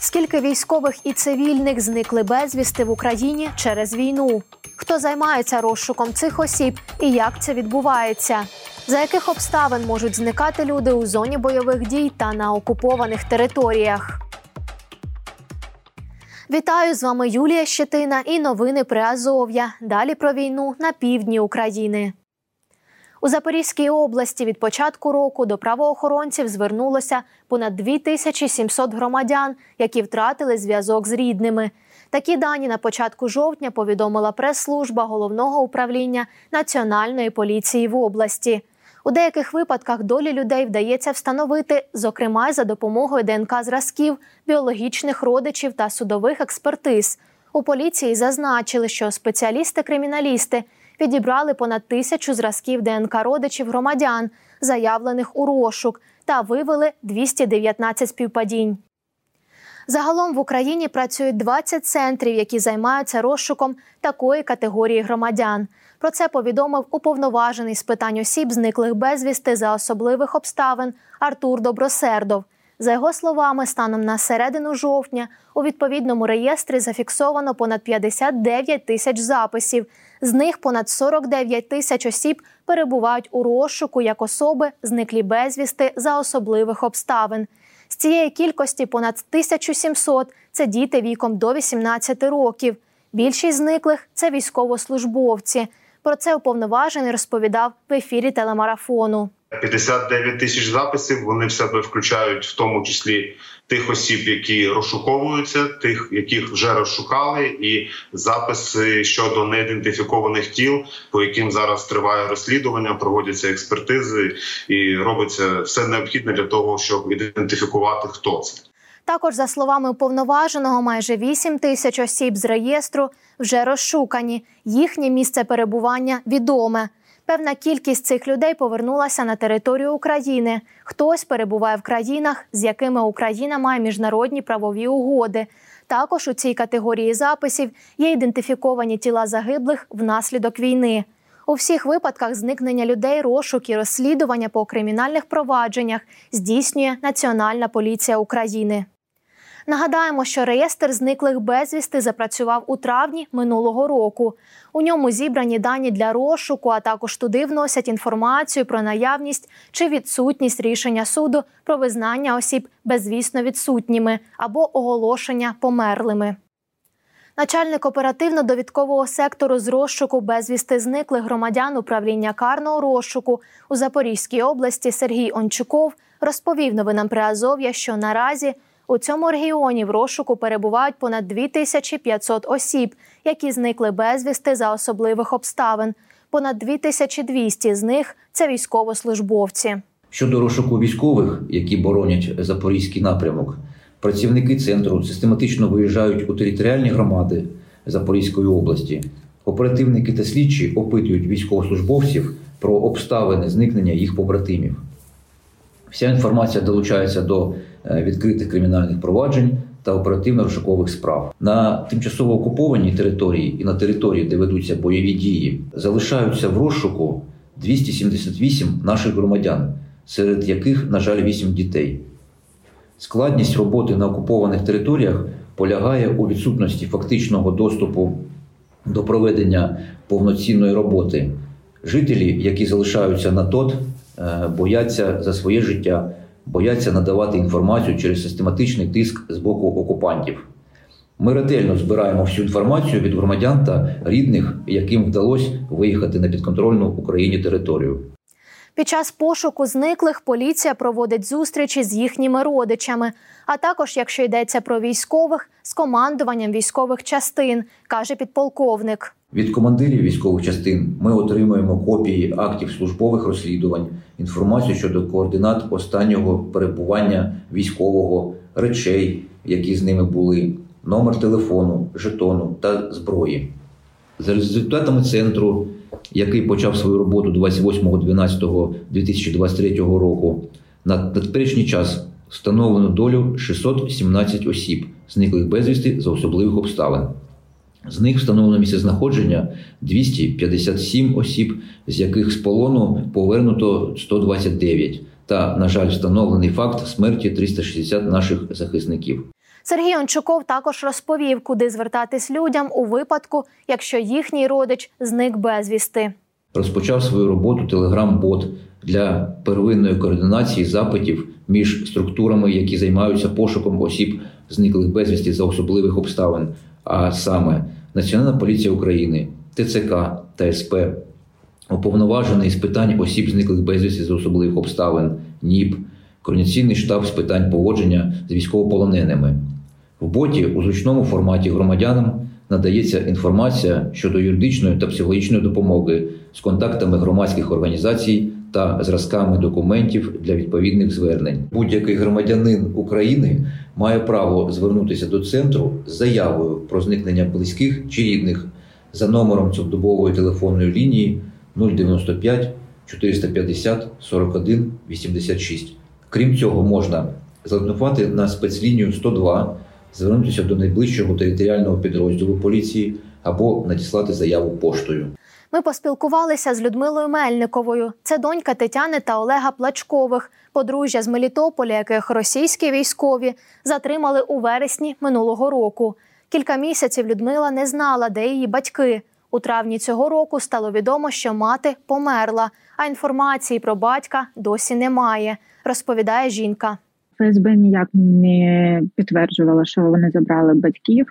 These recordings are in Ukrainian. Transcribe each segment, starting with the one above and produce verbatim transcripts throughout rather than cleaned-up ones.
Скільки військових і цивільних зникли безвісти в Україні через війну? Хто займається розшуком цих осіб і як це відбувається? За яких обставин можуть зникати люди у зоні бойових дій та на окупованих територіях? Вітаю, з вами Юлія Щетина і новини Приазов'я. Далі про війну на півдні України. У Запорізькій області від початку року до правоохоронців звернулося понад дві тисячі сімсот громадян, які втратили зв'язок з рідними. Такі дані на початку жовтня повідомила прес-служба Головного управління Національної поліції в області. У деяких випадках долі людей вдається встановити, зокрема й за допомогою ДНК-зразків, біологічних родичів та судових експертиз. У поліції зазначили, що спеціалісти-криміналісти відібрали понад тисячу зразків ДНК родичів громадян, заявлених у розшук, та виявили двісті дев'ятнадцять співпадінь. Загалом в Україні працюють двадцять центрів, які займаються розшуком такої категорії громадян. Про це повідомив уповноважений з питань осіб, зниклих безвісти за особливих обставин Артур Добросердов. За його словами, станом на середину жовтня у відповідному реєстрі зафіксовано понад п'ятдесят дев'ять тисяч записів. З них понад сорок дев'ять тисяч осіб перебувають у розшуку як особи, зниклі безвісти за особливих обставин. З цієї кількості понад тисяча сімсот – це діти віком до вісімнадцяти років. Більшість зниклих – це військовослужбовці. Про це уповноважений розповідав в ефірі телемарафону. п'ятдесят дев'ять тисяч записів, вони в себе включають в тому числі тих осіб, які розшуковуються, тих, яких вже розшукали, і записи щодо неідентифікованих тіл, по яким зараз триває розслідування, проводяться експертизи і робиться все необхідне для того, щоб ідентифікувати, хто це. Також, за словами уповноваженого, майже вісім тисяч осіб з реєстру вже розшукані. Їхнє місце перебування відоме. Певна кількість цих людей повернулася на територію України. Хтось перебуває в країнах, з якими Україна має міжнародні правові угоди. Також у цій категорії записів є ідентифіковані тіла загиблих внаслідок війни. У всіх випадках зникнення людей розшук і розслідування по кримінальних провадженнях здійснює Національна поліція України. Нагадаємо, що реєстр зниклих безвісти запрацював у травні минулого року. У ньому зібрані дані для розшуку, а також туди вносять інформацію про наявність чи відсутність рішення суду про визнання осіб безвісно відсутніми або оголошення померлими. Начальник оперативно-довідкового сектору з розшуку безвісти зниклих громадян управління карного розшуку у Запорізькій області Сергій Ончуков розповів новинам Приазов'я, що наразі у цьому регіоні в розшуку перебувають понад дві тисячі п'ятсот осіб, які зникли безвісти за особливих обставин. Понад дві тисячі двісті з них – це військовослужбовці. Щодо розшуку військових, які боронять Запорізький напрямок, працівники центру систематично виїжджають у територіальні громади Запорізької області. Оперативники та слідчі опитують військовослужбовців про обставини зникнення їх побратимів. Вся інформація долучається до відкритих кримінальних проваджень та оперативно-розшукових справ. На тимчасово окупованій території і на території, де ведуться бойові дії, залишаються в розшуку двісті сімдесят вісім наших громадян, серед яких, на жаль, вісім дітей. Складність роботи на окупованих територіях полягає у відсутності фактичного доступу до проведення повноцінної роботи. Жителі, які залишаються на ТОТ, бояться за своє життя, бояться надавати інформацію через систематичний тиск з боку окупантів. Ми ретельно збираємо всю інформацію від громадян та рідних, яким вдалося виїхати на підконтрольну Україні територію. Під час пошуку зниклих поліція проводить зустрічі з їхніми родичами, а також, якщо йдеться про військових, з командуванням військових частин, каже підполковник. Від командирів військових частин ми отримуємо копії актів службових розслідувань, інформацію щодо координат останнього перебування військового, речей, які з ними були, номер телефону, жетону та зброї. За результатами центру, який почав свою роботу двадцять восьмого дванадцятого дві тисячі двадцять третього року, на теперішній час встановлено долю шістсот сімнадцять осіб, зниклих безвісти за особливих обставин. З них встановлено місцезнаходження двісті п'ятдесят сім осіб, з яких з полону повернуто сто двадцять дев'ять. Та, на жаль, встановлений факт смерті триста шістдесят наших захисників. Сергій Ончуков також розповів, куди звертатись людям у випадку, якщо їхній родич зник безвісти. Розпочав свою роботу телеграм-бот для первинної координації запитів між структурами, які займаються пошуком осіб, зниклих безвісти за особливих обставин, а саме Національна поліція України, Те Це Ка та Ес Пе, Уповноважений з питань осіб, зниклих безвісти за особливих обставин, Н І П, Координаційний штаб з питань поводження з військовополоненими. В боті у зручному форматі громадянам надається інформація щодо юридичної та психологічної допомоги з контактами громадських організацій та зразками документів для відповідних звернень. Будь-який громадянин України має право звернутися до центру з заявою про зникнення близьких чи рідних за номером цілодобової телефонної лінії нуль дев'яносто п'ять чотириста п'ятдесят сорок один вісімдесят шість. Крім цього, можна зателефонувати на спецлінію сто два, звернутися до найближчого територіального підрозділу поліції або надіслати заяву поштою. Ми поспілкувалися з Людмилою Мельниковою. Це донька Тетяни та Олега Плачкових, подружжя з Мелітополя, яких російські військові затримали у вересні минулого року. Кілька місяців Людмила не знала, де її батьки. У травні цього року стало відомо, що мати померла, а інформації про батька досі немає, розповідає жінка. Еф Ес Бе ніяк не підтверджувала, що вони забрали батьків.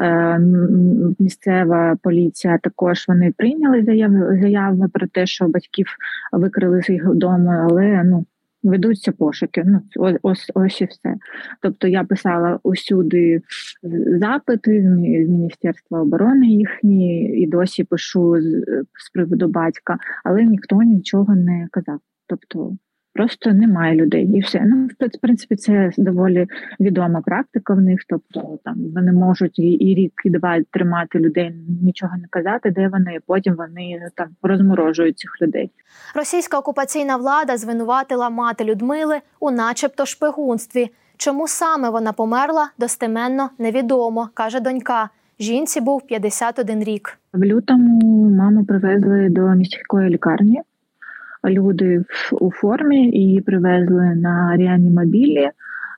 Місцева поліція також вони прийняли заяви, заяви про те, що батьків викрили з їх дому, але ну ведуться пошуки. Ну ось ось і все. Тобто я писала усюди запити з Міністерства оборони їхні і досі пишу з, з приводу батька, але ніхто нічого не казав. Тобто просто немає людей і все. Ну, в принципі, це доволі відома практика в них. Тобто там вони можуть і, і рік, і два тримати людей, нічого не казати, де вони, і потім вони там розморожують цих людей. Російська окупаційна влада звинуватила мати Людмили у начебто шпигунстві. Чому саме вона померла, достеменно невідомо, каже донька. Жінці був п'ятдесят один рік. В лютому маму привезли до міської лікарні. Люди у формі, її привезли на реанімобілі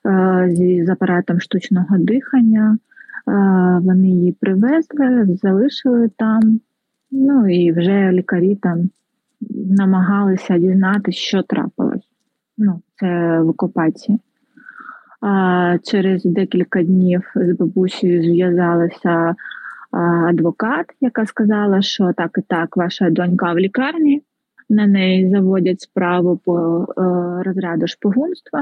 з апаратом штучного дихання. Вони її привезли, залишили там, ну і вже лікарі там намагалися дізнатися, що трапилось. Ну, це в окупації. А через декілька днів з бабусею зв'язалася адвокат, яка сказала, що так і так, ваша донька в лікарні. На неї заводять справу по е, розряду шпигунства,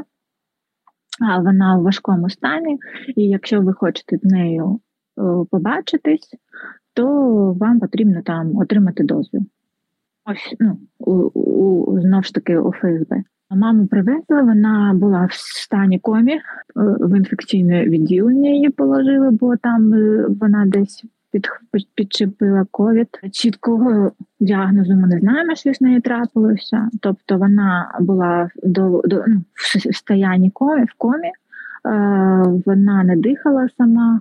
а вона у важкому стані, і якщо ви хочете з нею е, побачитись, то вам потрібно там отримати дозвіл. Ось, ну, у, у, знов ж таки у Еф Ес Бе. Маму привезли, вона була в стані комі, е, в інфекційне відділення її положили, бо там е, вона десь Під, підчепила ковід. Чіткого діагнозу ми не знаємо, що з нею трапилося. Тобто вона була до, до, ну, в стоянні комі, в комі, е, вона не дихала сама.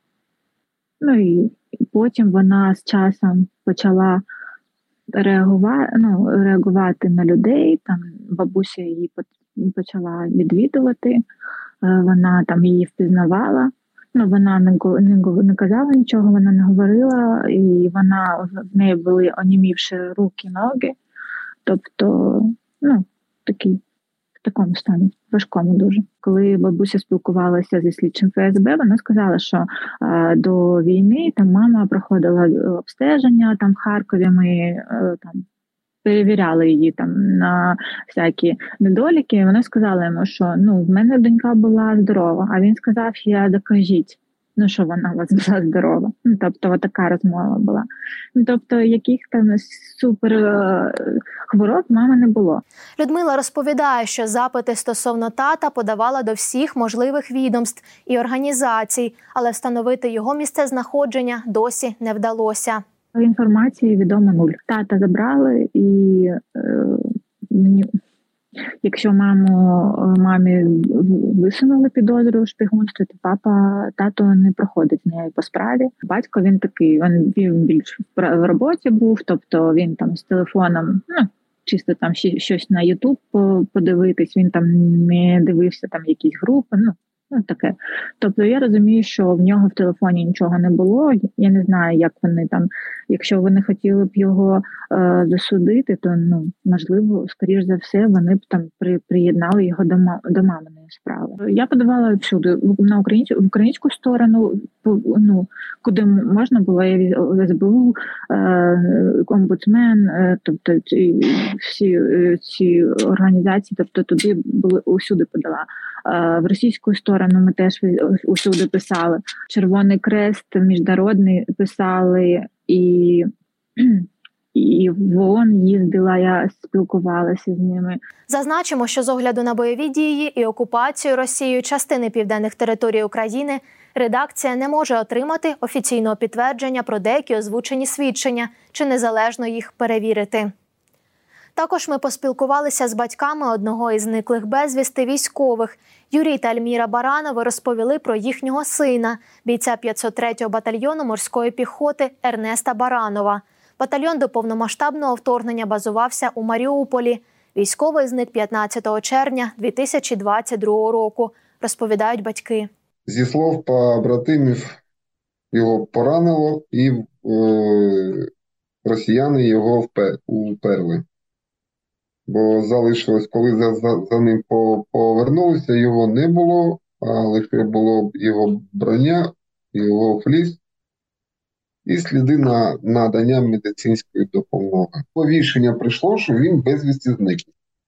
Ну і потім вона з часом почала реагувати, ну, реагувати на людей. Там бабуся її почала відвідувати, е, вона там її впізнавала. Ну, вона не, не, не казала нічого, вона не говорила, і вона, в неї були онімівші руки, ноги. Тобто, ну, такі, в такому стані, важкому дуже. Коли бабуся спілкувалася зі слідчим Еф Ес Бе, вона сказала, що а, до війни там мама проходила обстеження там в Харкові, ми а, там перевіряли її там на всякі недоліки. Вона сказала йому, що ну в мене донька була здорова, а він сказав, я докажіть, ну що вона у вас була здорова. Ну, тобто, от така розмова була. Ну, тобто, яких там супер е- хвороб мами не було. Людмила розповідає, що запити стосовно тата подавала до всіх можливих відомств і організацій, але встановити його місцезнаходження досі не вдалося. Інформації відомо нуль. Тата забрали, і е, мені, якщо маму, мамі висунули підозру у шпигунстві, то папа, тато не проходить з нею по справі. Батько він такий, він, він більш в роботі був, тобто він там з телефоном, ну, чисто там щось на Ютуб подивитись, він там не дивився там якісь групи, ну, Ну, таке. Тобто я розумію, що в нього в телефоні нічого не було. Я не знаю, як вони там, якщо вони хотіли б його е, засудити, то ну можливо, скоріш за все, вони б там при, приєднали його до, до маминої справи. Я подавала всюди на українську в українську сторону, ну куди можна було, я в ес бе у, е, омбудсмен, е, тобто ці, всі ці організації, тобто туди були усюди подала. Е, в російську сторону ми теж усюди писали. Червоний Хрест міжнародний писали, і, і в ООН їздила, я спілкувалася з ними. Зазначимо, що з огляду на бойові дії і окупацію Росією частини південних територій України редакція не може отримати офіційного підтвердження про деякі озвучені свідчення чи незалежно їх перевірити. Також ми поспілкувалися з батьками одного із зниклих безвісти військових. Юрій та Альміра Баранови розповіли про їхнього сина, бійця п'ятсот третього батальйону морської піхоти Ернеста Баранова. Батальйон до повномасштабного вторгнення базувався у Маріуполі. Військовий зник п'ятнадцятого червня дві тисячі двадцять другого року, розповідають батьки. Зі слов побратимів, його поранило і е, росіяни його уперли. Бо залишилось, коли за, за, за ним повернулися, його не було, а лише було його броня, його фліс і сліди на надання медицинської допомоги. Повішення прийшло, що він безвісти зник.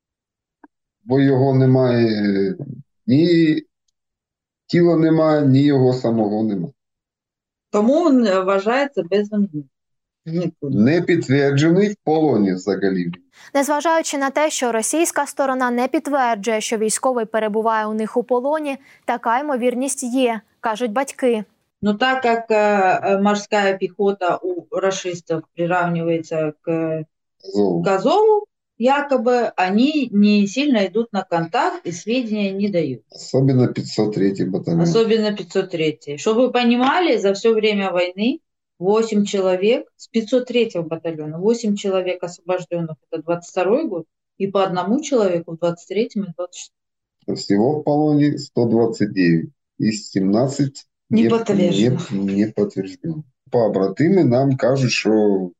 Бо його немає, ні тіла немає, ні його самого немає. Тому він вважається безвісти. Не підтверджений в полоні взагалі. Незважаючи на те, що російська сторона не підтверджує, що військовий перебуває у них у полоні, така ймовірність є, кажуть батьки. Ну так як э, морська піхота у рашистів приравнивается к, к Азову, якобы они не сильно идут на контакт и сведения не дают. Особенно пятьсот третий батальон. Особенно пятьсот третий. Чтобы вы понимали, за все время войны восемь человек с пятьсот третьего батальона, восемь человек освобожденных, это двадцать второй год, и по одному человеку в двадцать третьем и двадцать четвёртом. Всего в полоне сто двадцать девять, из семнадцать не, не, подтверждено. Не, не подтверждено. Побратими нам кажуть, що,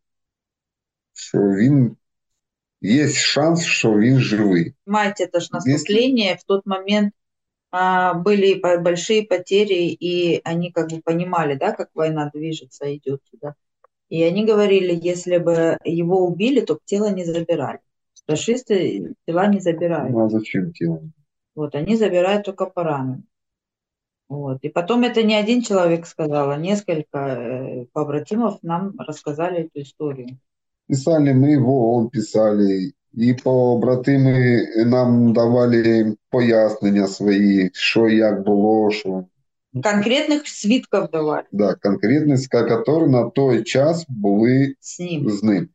що він, є шанс, що він живий. Понимаете, это же наступление, в тот момент а, были большие потери, и они как бы понимали, да, как война движется, идет сюда. И они говорили, если бы его убили, то тело не забирали. Рашисты тела не забирают. Ну а зачем тело? Вот, они забирают только по ранам. Вот. И потом это не один человек сказал, а несколько э, побратимов нам рассказали эту историю. Писали мы, в ООН писали, і побратими нам давали пояснення свої, що як було, що... Конкретних свідків давали. Да, конкретних, які на той час були з ним. з ним.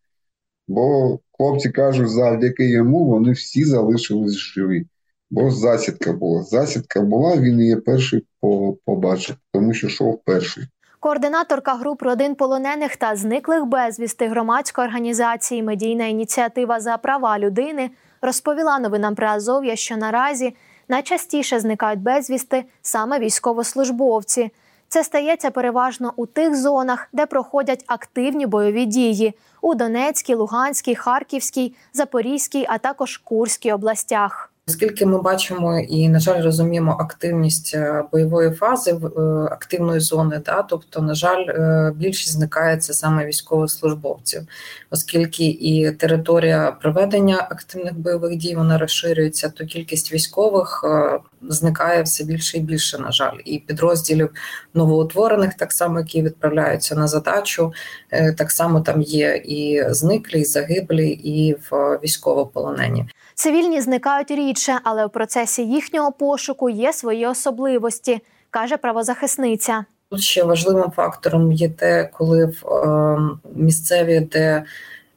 Бо хлопці кажуть, завдяки йому вони всі залишились живі. Бо засідка була. Засідка була, він її перший побачив, тому що йшов перший. Координаторка груп родин полонених та зниклих безвісти громадської організації «Медійна ініціатива за права людини» розповіла новинам Приазов'я, що наразі найчастіше зникають безвісти саме військовослужбовці. Це стається переважно у тих зонах, де проходять активні бойові дії – у Донецькій, Луганській, Харківській, Запорізькій, а також Курській областях. Оскільки ми бачимо і, на жаль, розуміємо активність бойової фази, активної зони, да, тобто, на жаль, більшість зникається саме військовослужбовців, оскільки і територія проведення активних бойових дій, вона розширюється, то кількість військових зникає все більше і більше, на жаль. І підрозділів новоутворених, так само, які відправляються на задачу, так само там є і зниклі, і загиблі, і в військовополонені. Цивільні зникають рідше, але в процесі їхнього пошуку є свої особливості, каже правозахисниця. Тут ще важливим фактором є те, коли в е, місцеві, де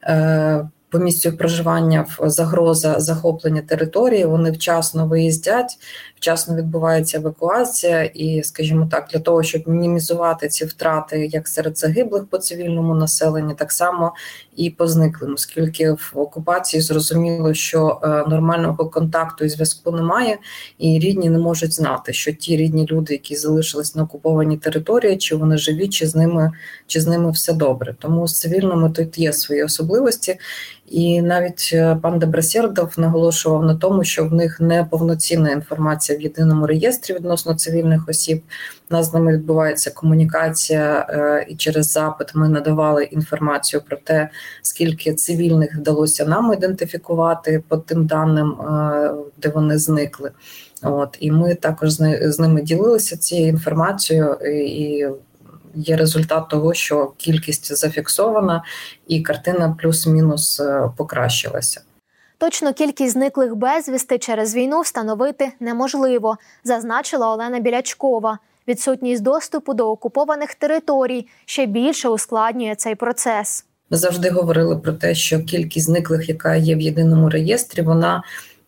е, по місцю проживання загроза захоплення території, вони вчасно виїздять, вчасно відбувається евакуація. І, скажімо так, для того, щоб мінімізувати ці втрати як серед загиблих по цивільному населенню, так само і по зниклим, оскільки в окупації зрозуміло, що нормального контакту і зв'язку немає, і рідні не можуть знати, що ті рідні люди, які залишились на окупованій території, чи вони живі, чи з ними, чи з ними все добре. Тому з цивільними тут є свої особливості. І навіть пан Дебросєрдов наголошував на тому, що в них не повноцінна інформація в єдиному реєстрі відносно цивільних осіб. У нас з ними відбувається комунікація, і через запит ми надавали інформацію про те, скільки цивільних вдалося нам ідентифікувати по тим даним, де вони зникли. От, і ми також з ними ділилися цією інформацією, і є результат того, що кількість зафіксована і картина плюс-мінус покращилася. Точну кількість зниклих безвісти через війну встановити неможливо, зазначила Олена Білячкова. Відсутність доступу до окупованих територій ще більше ускладнює цей процес. Ми завжди говорили про те, що кількість зниклих, яка є в єдиному реєстрі, вона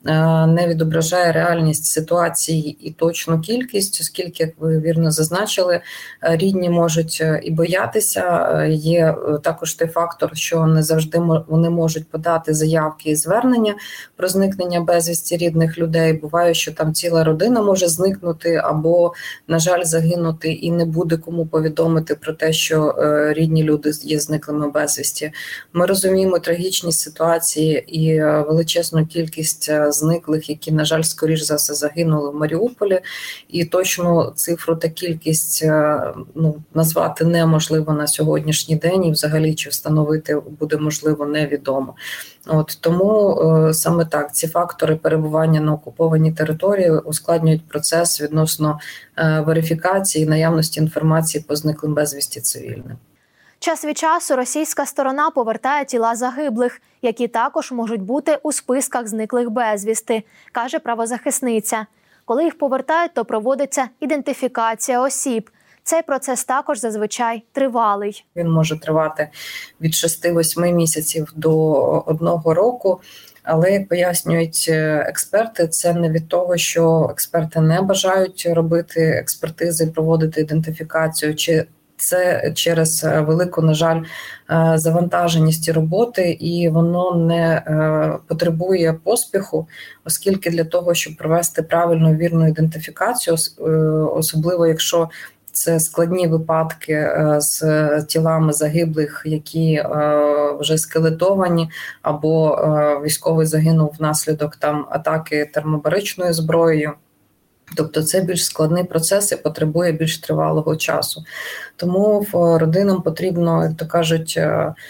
не відображає реальність ситуації і точну кількість, оскільки, як ви вірно зазначили, рідні можуть і боятися. Є також той фактор, що не завжди вони можуть подати заявки і звернення про зникнення безвісті рідних людей. Буває, що там ціла родина може зникнути або, на жаль, загинути, і не буде кому повідомити про те, що рідні люди є зниклими безвісті. Ми розуміємо трагічність ситуації і величезну кількість зниклих, які, на жаль, скоріш за все загинули в Маріуполі. І точну цифру та кількість ну, назвати неможливо на сьогоднішній день, і взагалі чи встановити буде можливо невідомо. От, тому е, саме так, ці фактори перебування на окупованій території ускладнюють процес відносно е, верифікації і наявності інформації по зниклим безвісті цивільним. Час від часу російська сторона повертає тіла загиблих, які також можуть бути у списках зниклих безвісти, каже правозахисниця. Коли їх повертають, то проводиться ідентифікація осіб. Цей процес також зазвичай тривалий. Він може тривати від шести-восьми місяців до одного року. Але, як пояснюють експерти, це не від того, що експерти не бажають робити експертизи, проводити ідентифікацію, чи це через велику, на жаль, завантаженість роботи, і воно не потребує поспіху, оскільки для того, щоб провести правильну, вірну ідентифікацію, особливо якщо це складні випадки з тілами загиблих, які вже скелетовані, або військовий загинув внаслідок там атаки термобаричною зброєю. Тобто це більш складний процес і потребує більш тривалого часу. Тому родинам потрібно, як то кажуть,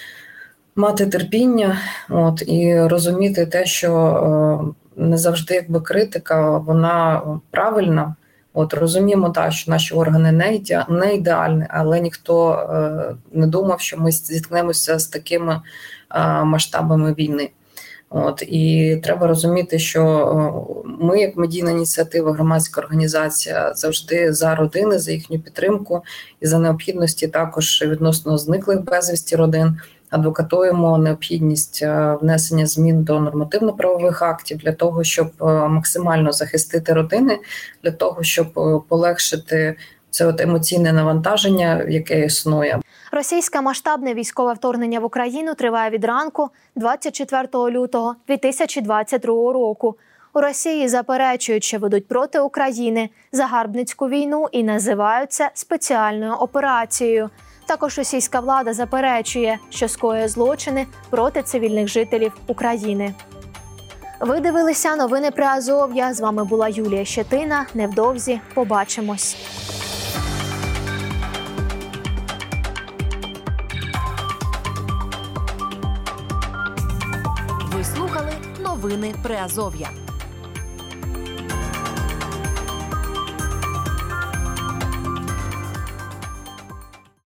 мати терпіння от, і розуміти те, що не завжди якби критика, вона правильна. От, розуміємо, так, що наші органи не, іде, не ідеальні, але ніхто е, не думав, що ми зіткнемося з такими е, масштабами війни. От, і треба розуміти, що ми, як медійна ініціатива, громадська організація, завжди за родини, за їхню підтримку і за необхідності також відносно зниклих безвісті родин адвокатуємо необхідність внесення змін до нормативно-правових актів для того, щоб максимально захистити родини, для того, щоб полегшити це от емоційне навантаження, яке існує. Російське масштабне військове вторгнення в Україну триває від ранку двадцять четвертого лютого дві тисячі двадцять другого року. У Росії заперечують, що ведуть проти України загарбницьку війну і називають це спеціальною операцією. Також російська влада заперечує, що скоює злочини проти цивільних жителів України. Ви дивилися новини Приазов'я. З вами була Юлія Щетина. Невдовзі побачимось. Ви слухали новини Приазов'я.